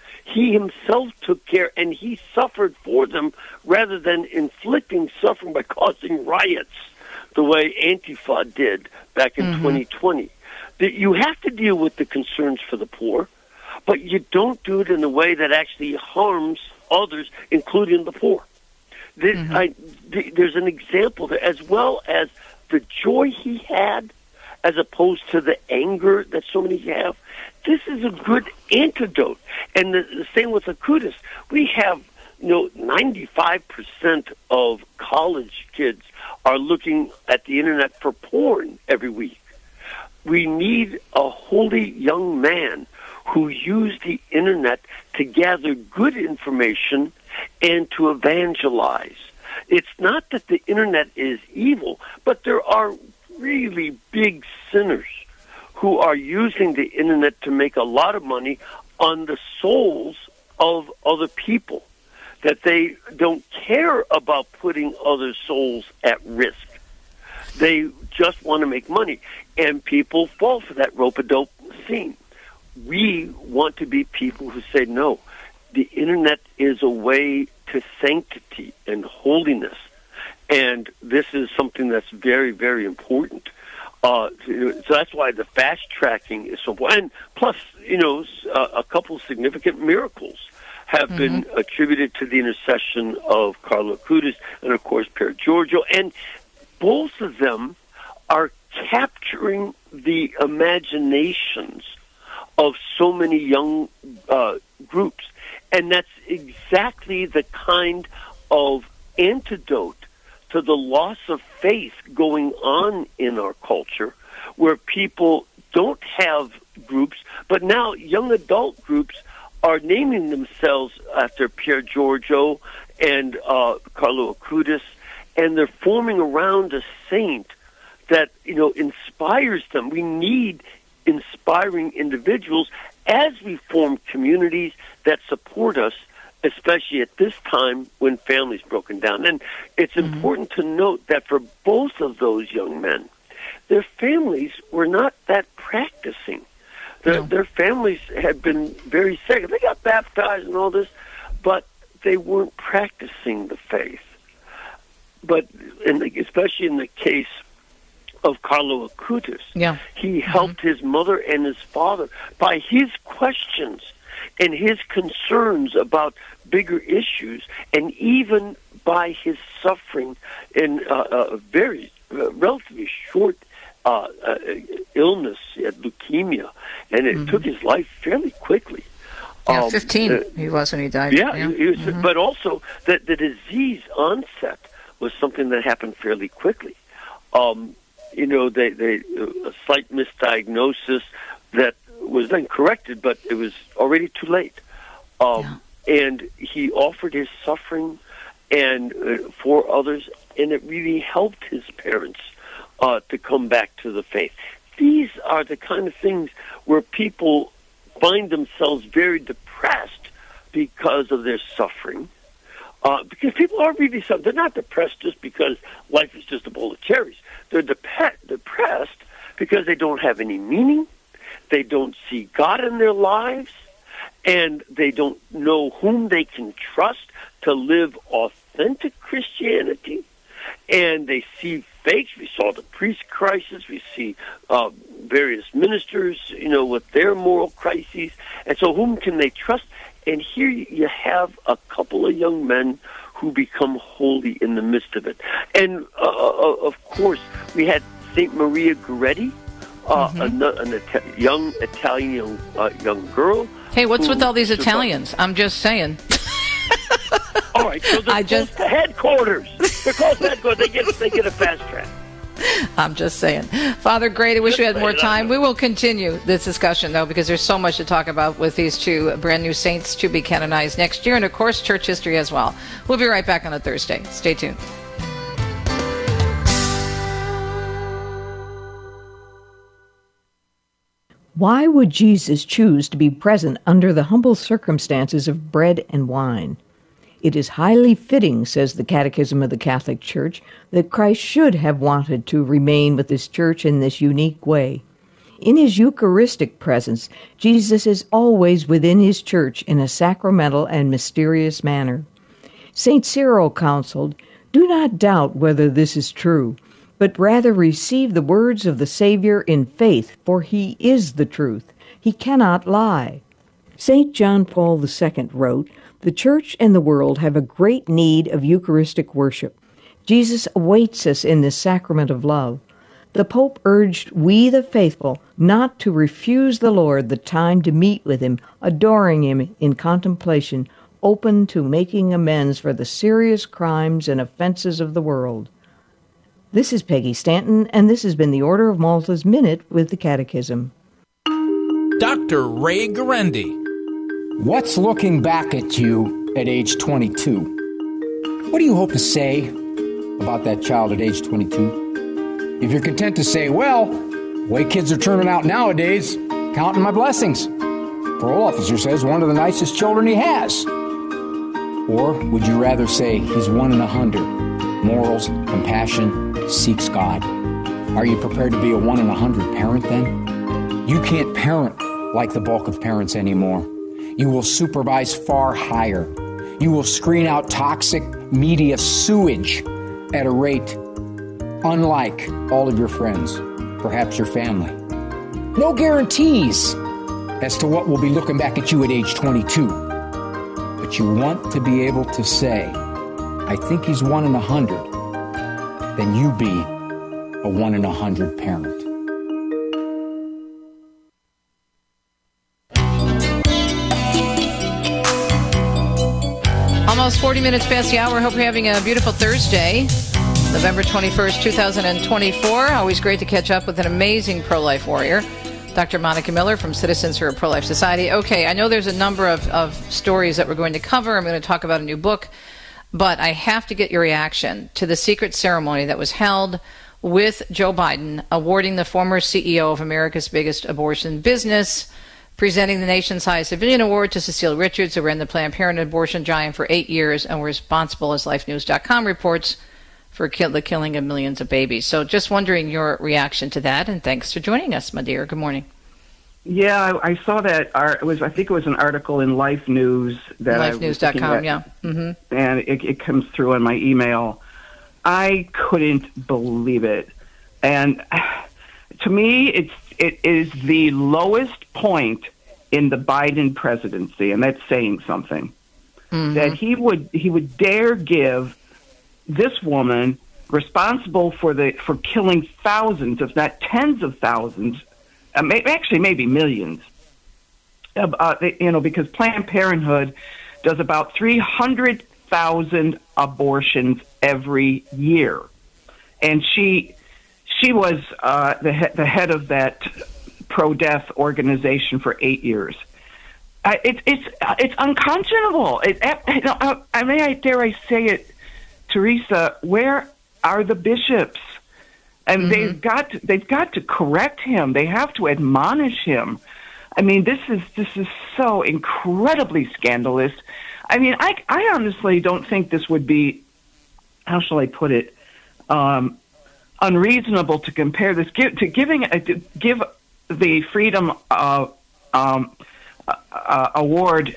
He himself took care, and he suffered for them rather than inflicting suffering by causing riots the way Antifa did back in mm-hmm. twenty twenty. That you have to deal with the concerns for the poor, but you don't do it in a way that actually harms others, including the poor. This, mm-hmm. I, th- there's an example there, as well as the joy he had, as opposed to the anger that so many have. This is a good antidote. And the, the same with Acutis. We have, you know, ninety-five percent of college kids are looking at the internet for porn every week. We need a holy young man who used the internet to gather good information and to evangelize. It's not that the internet is evil, but there are really big sinners who are using the internet to make a lot of money on the souls of other people, that they don't care about putting other souls at risk. They just want to make money, and people fall for that rope-a-dope scene. We want to be people who say, no, the internet is a way to sanctity and holiness, and this is something that's very, very important. Uh, so that's why the fast tracking is so important. And plus, you know, a couple significant miracles have mm-hmm. been attributed to the intercession of Carlo Acutis and, of course, Pier Giorgio. And both of them are capturing the imaginations of so many young uh, groups. And that's exactly the kind of antidote to the loss of faith going on in our culture, where people don't have groups, but now young adult groups are naming themselves after Pier Giorgio and uh, Carlo Acutis, and they're forming around a saint that, you know, inspires them. We need inspiring individuals as we form communities that support us, especially at this time when family's broken down. And it's mm-hmm. important to note that for both of those young men, their families were not that practicing. Their, no. their families had been very sick. They got baptized and all this, but they weren't practicing the faith. But in the, especially in the case of Carlo Acutis, yeah. he helped mm-hmm. his mother and his father by his questions and his concerns about bigger issues, and even by his suffering in uh, a very uh, relatively short uh, uh, illness, he had leukemia, and it mm-hmm. took his life fairly quickly. Yeah, um, fifteen uh, he was when he died. Yeah, yeah. He was, mm-hmm. but also that the disease onset was something that happened fairly quickly. Um, you know, they, they a slight misdiagnosis that was then corrected, but it was already too late. Um, yeah. And he offered his suffering and uh, for others, and it really helped his parents uh, to come back to the faith. These are the kind of things where people find themselves very depressed because of their suffering. Uh, because people are really suffering. They're not depressed just because life is just a bowl of cherries. They're dep- depressed because they don't have any meaning, they don't see God in their lives, and they don't know whom they can trust to live authentic Christianity. And they see fakes. We saw the priest crisis. We see uh, various ministers, you know, with their moral crises. And so whom can they trust? And here you have a couple of young men who become holy in the midst of it. And, uh, of course, we had Saint Maria Goretti, uh, mm-hmm. an, an Ita- young Italian young, uh, young girl. Hey, what's who, with all these Italians? I'm just saying. All right, so they're I just headquarters. They're close to headquarters. They get, they get a fast track. I'm just saying. Father Great, I wish we had more time. We will continue this discussion, though, because there's so much to talk about with these two brand new saints to be canonized next year, and, of course, church history as well. We'll be right back on a Thursday. Stay tuned. Why would Jesus choose to be present under the humble circumstances of bread and wine? It is highly fitting, says the Catechism of the Catholic Church, that Christ should have wanted to remain with his church in this unique way. In his Eucharistic presence, Jesus is always within his church in a sacramental and mysterious manner. Saint Cyril counseled, "Do not doubt whether this is true, but rather receive the words of the Savior in faith, for he is the truth. He cannot lie." Saint John Paul the Second wrote, "The Church and the world have a great need of Eucharistic worship. Jesus awaits us in this sacrament of love." The Pope urged we, the faithful, not to refuse the Lord the time to meet with him, adoring him in contemplation, open to making amends for the serious crimes and offenses of the world. This is Peggy Stanton, and this has been the Order of Malta's Minute with the Catechism. Doctor Ray Guarendi. What's looking back at you at age twenty-two? What do you hope to say about that child at age twenty-two? If you're content to say, well, the way kids are turning out nowadays, counting my blessings. Parole officer says one of the nicest children he has. Or would you rather say he's one in a hundred? Morals, compassion, seeks God. Are you prepared to be a one in a hundred parent then? You can't parent like the bulk of parents anymore. You will supervise far higher. You will screen out toxic media sewage at a rate unlike all of your friends, perhaps your family. No guarantees as to what will be looking back at you at age twenty-two. But you want to be able to say, I think he's one in a hundred, then you be a one in a hundred parent. Almost forty minutes past the hour. Hope you're having a beautiful Thursday, November twenty-first, twenty twenty-four. Always great to catch up with an amazing pro-life warrior, Doctor Monica Miller from Citizens for a Pro-Life Society. Okay, I know there's a number of, of stories that we're going to cover. I'm going to talk about a new book, but I have to get your reaction to the secret ceremony that was held with Joe Biden awarding the former C E O of America's biggest abortion business, presenting the nation's highest civilian award to Cecile Richards, who ran the Planned Parenthood abortion giant for eight years and was responsible, as Life News dot com reports, for kill, the killing of millions of babies. So just wondering your reaction to that, and thanks for joining us, my dear. Good morning. Yeah, I, I saw that. It was, I think it was an article in Life News that life news dot com, yeah. Mm-hmm. And it, it comes through on my email. I couldn't believe it. And to me, it's it is the lowest point in the Biden presidency, and that's saying something. Mm-hmm. That he would he would dare give this woman responsible for the for killing thousands, if not tens of thousands, uh, may, actually maybe millions. Uh, you know, because Planned Parenthood does about three hundred thousand abortions every year, and she she was uh, the he- the head of that pro-death organization for eight years. Uh, it's it's it's unconscionable. It, you know, I, I may I dare I say it, Teresa. Where are the bishops? And mm-hmm. they've got to, they've got to correct him. They have to admonish him. I mean, this is this is so incredibly scandalous. I mean, I I honestly don't think this would be, how shall I put it, um, unreasonable to compare this give, to giving to give the Freedom uh, um, uh, Award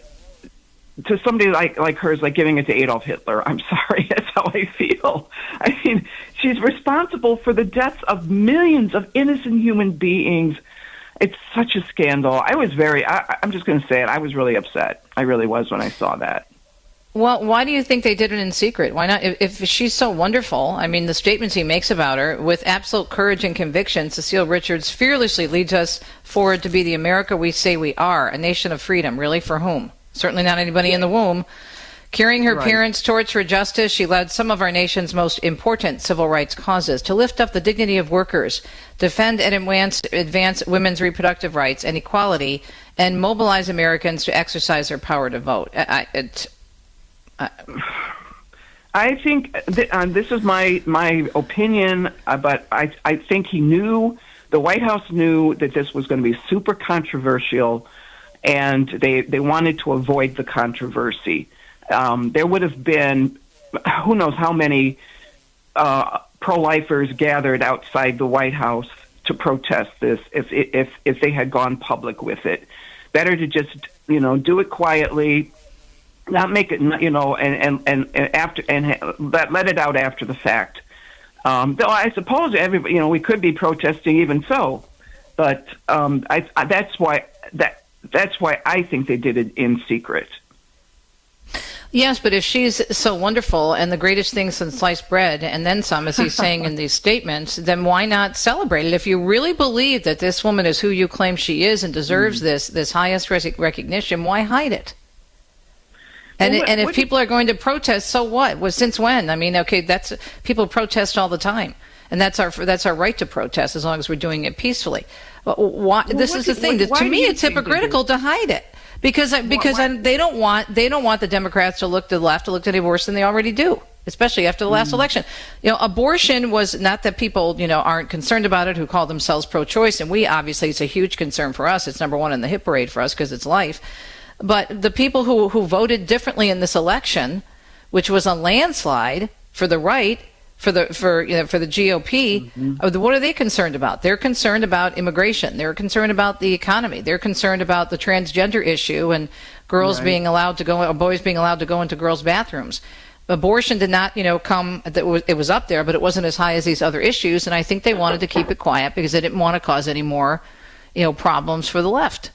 to somebody like like her is like giving it to Adolf Hitler. I'm sorry, that's how I feel. I mean, she's responsible for the deaths of millions of innocent human beings. It's such a scandal. I was very, I, I'm just going to say it, I was really upset. I really was when I saw that. Well, why do you think they did it in secret? Why not? If, if she's so wonderful, I mean, the statements he makes about her, with absolute courage and conviction, Cecile Richards fearlessly leads us forward to be the America we say we are, a nation of freedom. Really, for whom? Certainly not anybody in the womb. Carrying her right. parents' torch for justice, she led some of our nation's most important civil rights causes to lift up the dignity of workers, defend and advance, advance women's reproductive rights and equality, and mobilize Americans to exercise their power to vote. I, it, I, I think th- uh, this is my my opinion, uh, but I I think he knew, the White House knew that this was going to be super controversial, and they they wanted to avoid the controversy. Um, there would have been, who knows how many uh, pro-lifers gathered outside the White House to protest this if if if they had gone public with it. Better to just, you know, do it quietly, not make it, you know, and and, and after and let let it out after the fact. Um, though I suppose everybody, you know, we could be protesting even so, but um, I, I that's why that that's why I think they did it in secret. Yes, but if she's so wonderful and the greatest thing since sliced bread, and then some, as he's saying in these statements, then why not celebrate it? If you really believe that this woman is who you claim she is and deserves mm. this this highest recognition, why hide it? And, well, and if people are going to protest, so what? Well, since when? I mean, okay, that's people protest all the time, and that's our that's our right to protest as long as we're doing it peacefully. But why, well, this is the thing. What, to me, it's hypocritical to hide it. Because because why, why? they don't want they don't want the Democrats to look to the left to look any worse than they already do, especially after the last mm. election. You know, abortion was not that people you know aren't concerned about it who call themselves pro-choice, and we obviously it's a huge concern for us. It's number one in the hit parade for us because it's life. But the people who who voted differently in this election, which was a landslide for the right. For the for you know, for the G O P, mm-hmm. what are they concerned about? They're concerned about immigration. They're concerned about the economy. They're concerned about the transgender issue and girls right. being allowed to go, or boys being allowed to go into girls' bathrooms. Abortion did not, you know, come. It was up there, but it wasn't as high as these other issues. And I think they wanted to keep it quiet because they didn't want to cause any more, you know, problems for the left.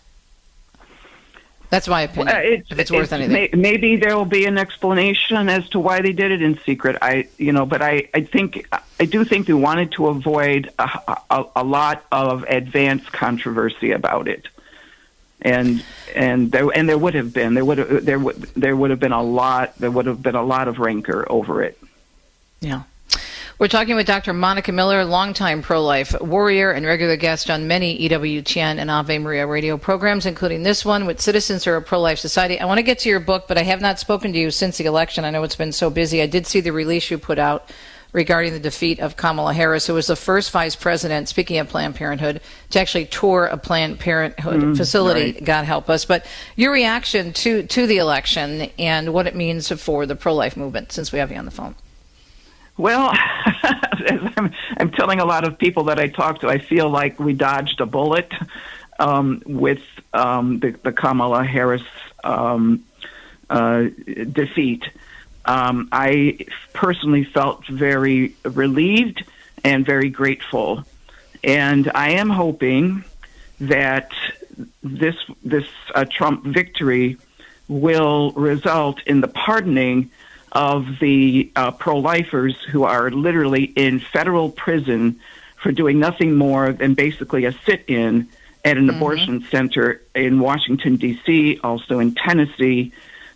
That's my opinion. Uh, it's, if it's worth it's, anything, may, maybe there will be an explanation as to why they did it in secret. I, you know, but I, I think I do think they wanted to avoid a, a, a lot of advanced controversy about it, and and there and there would have been there would have, there would there would have been a lot there would have been a lot of rancor over it. Yeah. We're talking with Doctor Monica Miller, longtime pro-life warrior and regular guest on many E W T N and Ave Maria radio programs, including this one with Citizens for a Pro-Life Society. I want to get to your book, but I have not spoken to you since the election. I know it's been so busy. I did see the release you put out regarding the defeat of Kamala Harris, who was the first vice president, speaking of Planned Parenthood, to actually tour a Planned Parenthood mm, facility, right. God help us. But your reaction to, to the election and what it means for the pro-life movement, since we have you on the phone. Well, as I'm, I'm telling a lot of people that I talk to, I feel like we dodged a bullet um, with um, the, the Kamala Harris um, uh, defeat. Um, I personally felt very relieved and very grateful. And I am hoping that this this uh, Trump victory will result in the pardoning of the uh, pro-lifers who are literally in federal prison for doing nothing more than basically a sit-in at an mm-hmm. abortion center in Washington, D C, also in Tennessee.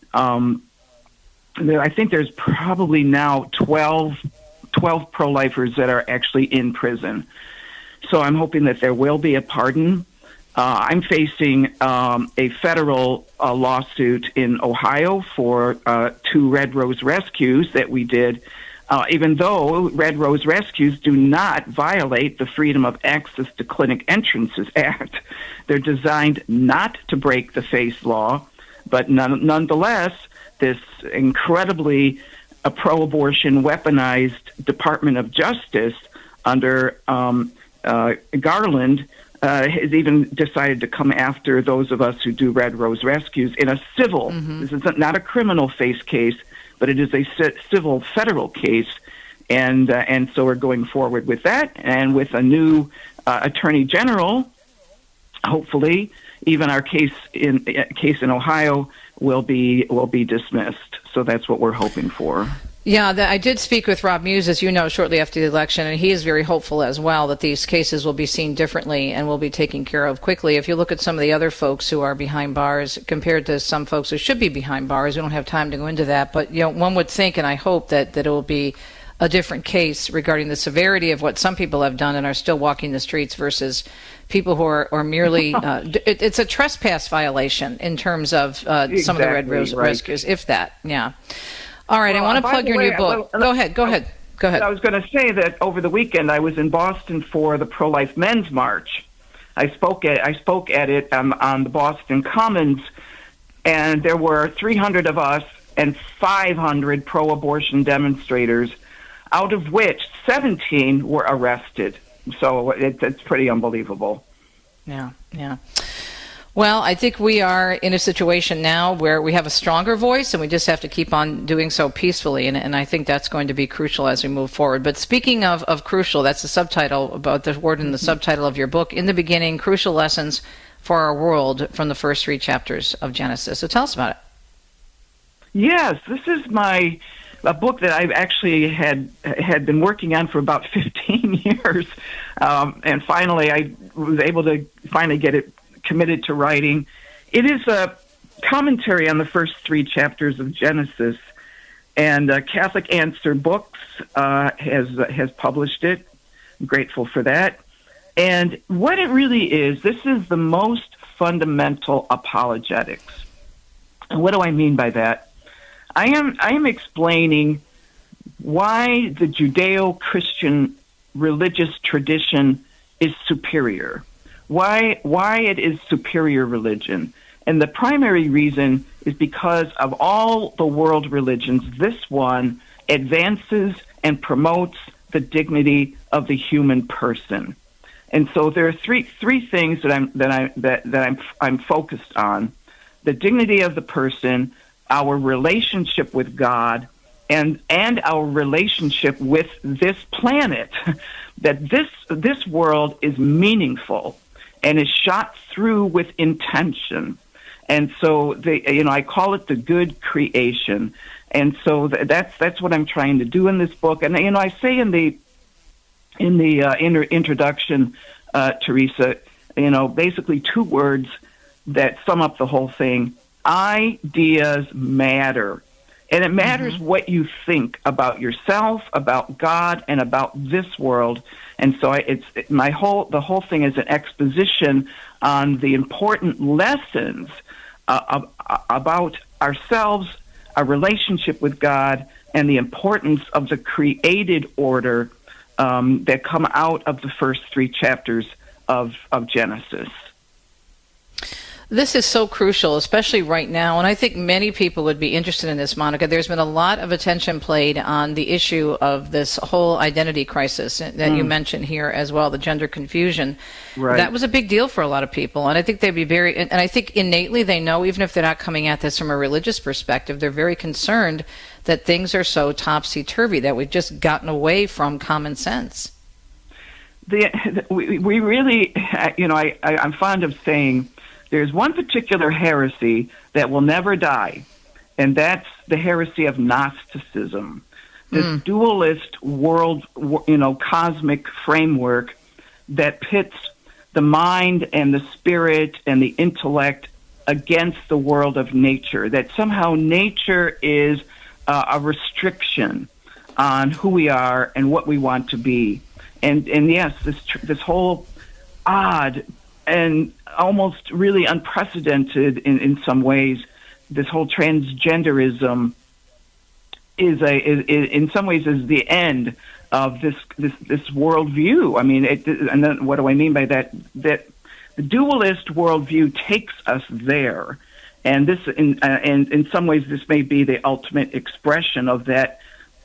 Um, there, I think there's probably now twelve, twelve pro-lifers that are actually in prison. So I'm hoping that there will be a pardon. Uh, I'm facing um, a federal uh, lawsuit in Ohio for uh, two Red Rose rescues that we did, uh, even though Red Rose rescues do not violate the Freedom of Access to Clinic Entrances Act. They're designed not to break the FACE law, but none, nonetheless, this incredibly uh, pro-abortion weaponized Department of Justice under um, uh, Garland Uh, has even decided to come after those of us who do Red Rose rescues in a civil. Mm-hmm. This is not a criminal FACE case, but it is a c- civil federal case, and uh, and so we're going forward with that, and with a new uh, attorney general. Hopefully, even our case in uh, case in Ohio will be will be dismissed. So that's what we're hoping for. Yeah, the, I did speak with Rob Muse, as you know, shortly after the election, and he is very hopeful as well that these cases will be seen differently and will be taken care of quickly. If you look at some of the other folks who are behind bars compared to some folks who should be behind bars, we don't have time to go into that, but you know, one would think, and I hope that, that it will be a different case regarding the severity of what some people have done and are still walking the streets versus people who are, are merely, uh, it, it's a trespass violation in terms of uh, exactly, some of the Red Rose right. rescues, if that, yeah. All right, well, I want to plug your way, new book. Well, go ahead, go ahead, go ahead. I was going to say that over the weekend I was in Boston for the Pro-Life Men's March. I spoke at I spoke at it um, on the Boston Commons, and there were three hundred of us and five hundred pro-abortion demonstrators, out of which seventeen were arrested. So it, it's pretty unbelievable. Yeah, yeah. Well, I think we are in a situation now where we have a stronger voice, and we just have to keep on doing so peacefully, and, and I think that's going to be crucial as we move forward. But speaking of, of crucial, that's the subtitle, about the word in the subtitle of your book, In the Beginning, Crucial Lessons for Our World from the First Three Chapters of Genesis. So tell us about it. Yes, this is my a book that I've actually had had been working on for about fifteen years, um, and finally I was able to finally get it committed to writing. It is a commentary on the first three chapters of Genesis, and uh, Catholic Answer Books uh, has uh, has published it. I'm grateful for that. And what it really is, this is the most fundamental apologetics. And what do I mean by that? I am I am explaining why the Judeo-Christian religious tradition is superior. Why why it is superior religion. And the primary reason is because of all the world religions, this one advances and promotes the dignity of the human person. And so there are three three things that I'm that I that, that I'm I'm focused on: the dignity of the person, our relationship with God, and and our relationship with this planet. That this this world is meaningful and is shot through with intention. And so, they, you know, I call it the good creation. And so th- that's that's what I'm trying to do in this book. And you know, I say in the in the uh, inter- introduction, uh, Teresa, you know, basically two words that sum up the whole thing: ideas matter, and it matters mm-hmm. what you think about yourself, about God, and about this world. And so I, it's it, my whole the whole thing is an exposition on the important lessons uh, uh, about ourselves, our relationship with God, and the importance of the created order um, that come out of the first three chapters of, of Genesis. This is so crucial, especially right now, and I think many people would be interested in this, Monica. There's been a lot of attention played on the issue of this whole identity crisis that mm. you mentioned here as well, the gender confusion. Right. That was a big deal for a lot of people, and I think they'd be very, and I think innately they know, even if they're not coming at this from a religious perspective, they're very concerned that things are so topsy-turvy, that we've just gotten away from common sense. The, we, we really, you know, I, I, I'm fond of saying, there's one particular heresy that will never die, and that's the heresy of Gnosticism. This mm. dualist world, you know, cosmic framework that pits the mind and the spirit and the intellect against the world of nature, that somehow nature is uh, a restriction on who we are and what we want to be. And, and yes, this, this whole odd and almost really unprecedented in, in some ways, this whole transgenderism is a is, is, in some ways is the end of this this this worldview. I mean, it, and then what do I mean by that? That the dualist worldview takes us there, and this in uh, and in some ways this may be the ultimate expression of that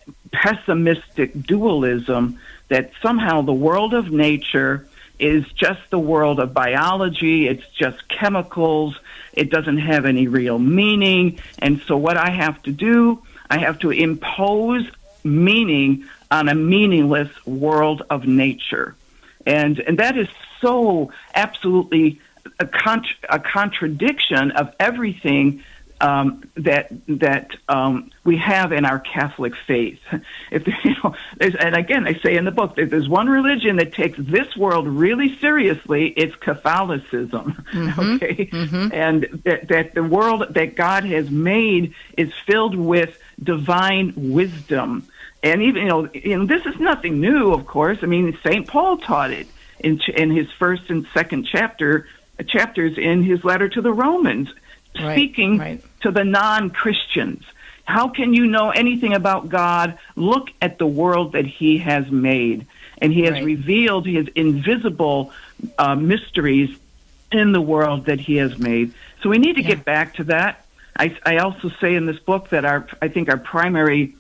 pessimistic dualism, that somehow the world of nature is just the world of biology, it's just chemicals, it doesn't have any real meaning, and so what I have to do, I have to impose meaning on a meaningless world of nature. And and that is so absolutely a, contra- a contradiction of everything Um, that that um, we have in our Catholic faith. If you know, there's, and again, I say in the book, if there's one religion that takes this world really seriously, it's Catholicism. Mm-hmm. Okay, Mm-hmm. and that that the world that God has made is filled with divine wisdom, and even you know, you know, this is nothing new, of course. I mean, Saint Paul taught it in in his first and second chapter chapters in his letter to the Romans. Right, speaking right. to the non-Christians. How can you know anything about God? Look at the world that he has made. And he has Right. revealed his invisible uh, mysteries in the world that he has made. So we need to Yeah. get back to that. I, I also say in this book that our I think our primary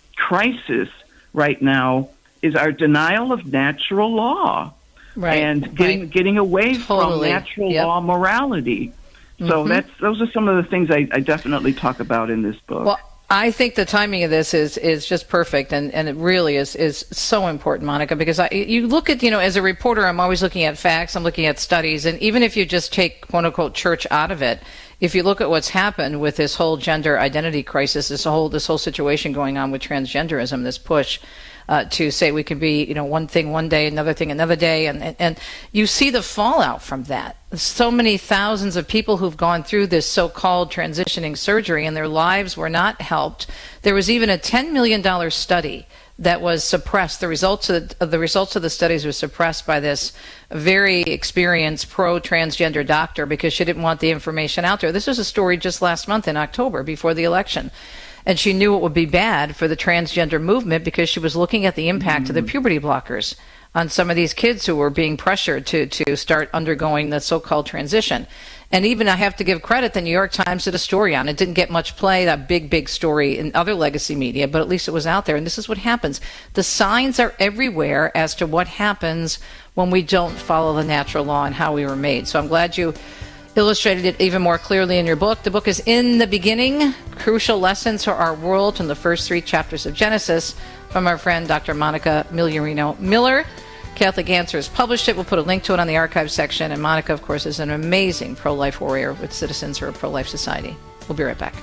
crisis right now is our denial of natural law. Right. And getting, right. getting away Totally. from natural Yep. law morality. So Mhm. that's those are some of the things I, I definitely talk about in this book. Well, I think the timing of this is, is just perfect, and, and it really is, is so important, Monica, because I, you look at, you know, as a reporter, I'm always looking at facts, I'm looking at studies, and even if you just take, quote-unquote, church out of it, if you look at what's happened with this whole gender identity crisis, this whole this whole situation going on with transgenderism, this push uh, to say we can be, you know, one thing one day, another thing another day, and, and, and you see the fallout from that. So many thousands of people who've gone through this so-called transitioning surgery, and their lives were not helped. There was even a ten million dollars study that was suppressed. The results of the, the results of the studies were suppressed by this very experienced pro-transgender doctor because she didn't want the information out there. This was a story just last month in October before the election. And she knew it would be bad for the transgender movement because she was looking at the impact mm-hmm. of the puberty blockers on some of these kids who were being pressured to, to start undergoing the so-called transition. And even I have to give credit, the New York Times did a story on it. It didn't get much play, that big, big story in other legacy media, but at least it was out there. And this is what happens. The signs are everywhere as to what happens when we don't follow the natural law and how we were made. So I'm glad you illustrated it even more clearly in your book. The book is In the Beginning, Crucial Lessons for Our World from the First Three Chapters of Genesis, from our friend Doctor Monica Migliorino Miller. Catholic Answers published it. We'll put a link to it on the archive section. And Monica, of course, is an amazing pro-life warrior with Citizens for a Pro-Life Society. We'll be right back.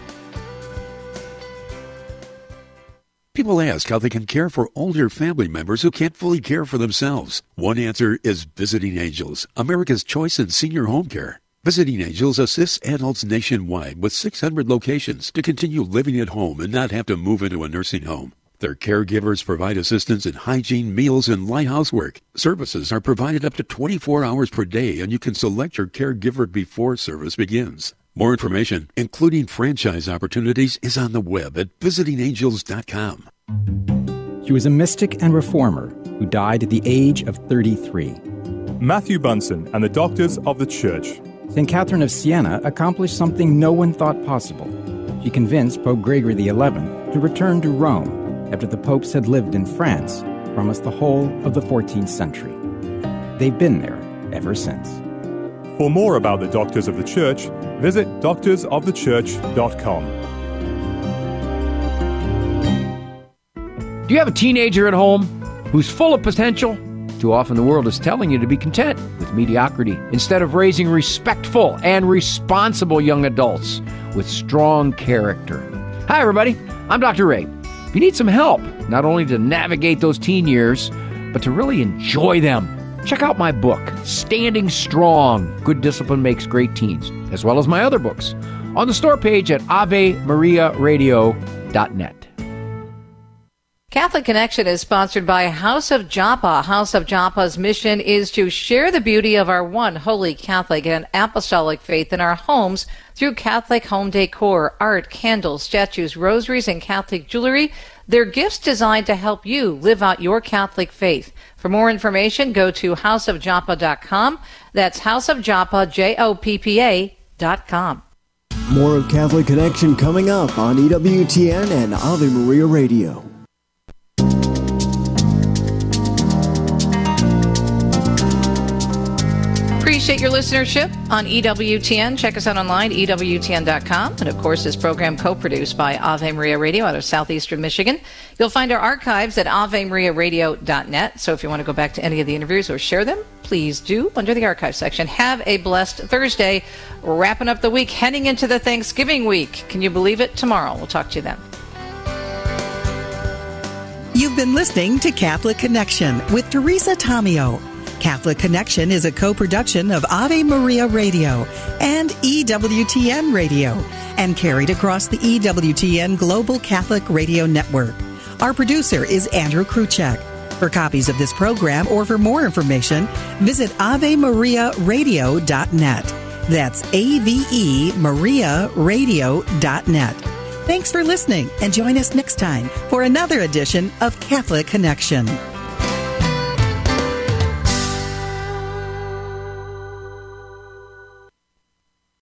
People ask how they can care for older family members who can't fully care for themselves. One answer is Visiting Angels, America's choice in senior home care. Visiting Angels assists adults nationwide with six hundred locations to continue living at home and not have to move into a nursing home. Their caregivers provide assistance in hygiene, meals, and light housework. Services are provided up to twenty-four hours per day, and you can select your caregiver before service begins. More information, including franchise opportunities, is on the web at visiting angels dot com. He was a mystic and reformer who died at the age of thirty-three. Matthew Bunson and the Doctors of the Church. Saint Catherine of Siena accomplished something no one thought possible. She convinced Pope Gregory the eleventh to return to Rome after the popes had lived in France for almost the whole of the fourteenth century. They've been there ever since. For more about the Doctors of the Church, visit doctors of the church dot com. Do you have a teenager at home who's full of potential? Too often the world is telling you to be content with mediocrity instead of raising respectful and responsible young adults with strong character. Hi, everybody. I'm Doctor Ray. If you need some help, not only to navigate those teen years, but to really enjoy them, check out my book, Standing Strong, Good Discipline Makes Great Teens, as well as my other books on the store page at ave maria radio dot net. Catholic Connection is sponsored by House of Joppa. House of Joppa's mission is to share the beauty of our one holy Catholic and apostolic faith in our homes through Catholic home decor, art, candles, statues, rosaries, and Catholic jewelry. They're gifts designed to help you live out your Catholic faith. For more information, go to house of joppa dot com. That's House of Joppa, J O P P A dot com. More of Catholic Connection coming up on E W T N and Ave Maria Radio. Appreciate your listenership on E W T N. Check us out online, E W T N dot com. And, of course, this program co-produced by Ave Maria Radio out of southeastern Michigan. You'll find our archives at ave maria radio dot net. So if you want to go back to any of the interviews or share them, please do under the archive section. Have a blessed Thursday. Wrapping up the week, heading into the Thanksgiving week. Can you believe it? Tomorrow. We'll talk to you then. You've been listening to Catholic Connection with Teresa Tomeo. Catholic Connection is a co-production of Ave Maria Radio and E W T N Radio and carried across the E W T N Global Catholic Radio Network. Our producer is Andrew Kruchek. For copies of this program or for more information, visit ave maria radio dot net. That's A V E Maria Radio dot net. Thanks for listening and join us next time for another edition of Catholic Connection.